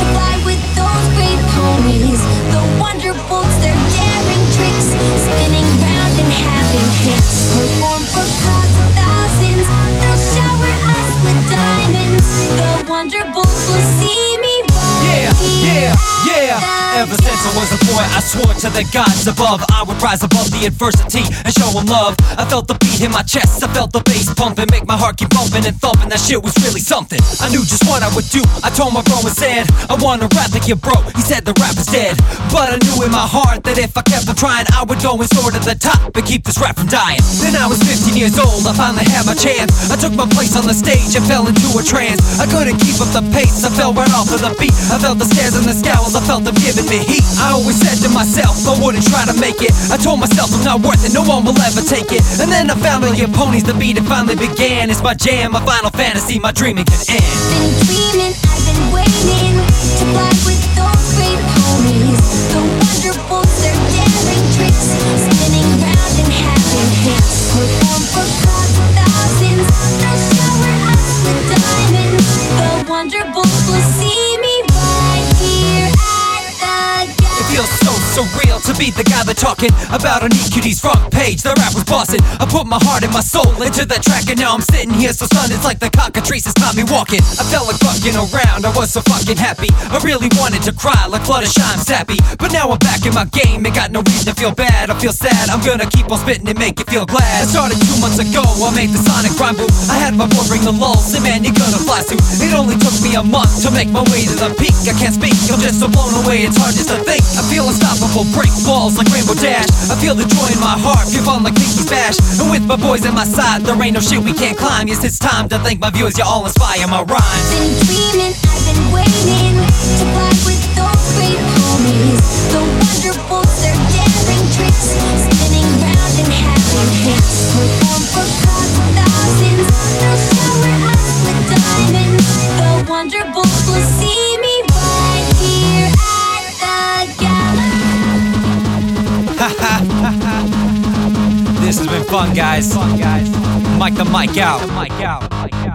fly with those great ponies. The Wonderbolts, their daring tricks, spinning round and having hits. Perform for crowds of thousands, they'll shower us with diamonds. The Wonderbolts will see me right here. Ever since I was a boy, I swore to the gods above I would rise above the adversity and show them love. I felt the beat in my chest, I felt the bass pumping, make my heart keep bumping and thumping. That shit was really something. I knew just what I would do. I told my bro and said, I wanna rap like you, bro. He said the rap is dead, but I knew in my heart that if I kept on trying, I would go and soar to the top and keep this rap from dying. Then I was 15 years old, I finally had my chance. I took my place on the stage and fell into a trance. I couldn't keep up the pace, I fell right off of the beat. I felt the stares and the scowls, I felt them giving me heat. I always said to myself, I wouldn't try to make it. I told myself I'm not worth it, no one will ever take it. And then I found out your ponies, the beat, it finally began. It's my jam, my final fantasy, my dreaming can end. Been dreaming, I've been waiting to fly with those great ponies. The Wonderbolts, their daring tricks, spinning round and having hits. Perform for crowds of thousands, they'll shower us with diamonds. The Wonderbolts will see me right here at the It feels so surreal to be the guy that's talking about on EQD's front page. The rap was bossing. I put my heart and my soul into that track, and now I'm sitting here so stunned. It's like the cockatrice has taught me walking. I felt like fucking around. I was so fucking happy. I really wanted to cry like Fluttershy, I'm sappy. But now I'm back in my game. Ain't got no reason to feel bad. I feel sad. I'm gonna keep on spitting and make you feel glad. I started 2 months ago. I made the sonic rhyme boom. I had my boy bring the lulls. Say, man, you're gonna fly soon. It only took me a month to make my way to the peak. I can't speak. I'm just so blown away. It's hard just to think. I feel unstoppable. Break walls like Rainbow Dash. I feel the joy in my heart, give on like Pinky Smash. And with my boys at my side, there ain't no shit we can't climb. Yes, it's time to thank my viewers, you all inspire my rhymes. Been dreaming, I've been waiting to fly with those great ponies. The Wonderbolts, their daring tricks, spinning round and having hits. Perform for crowds of thousands, they'll shower us with diamonds. The Wonderbolts will see me right here at the gala. This has been fun, guys. Mic the mic out.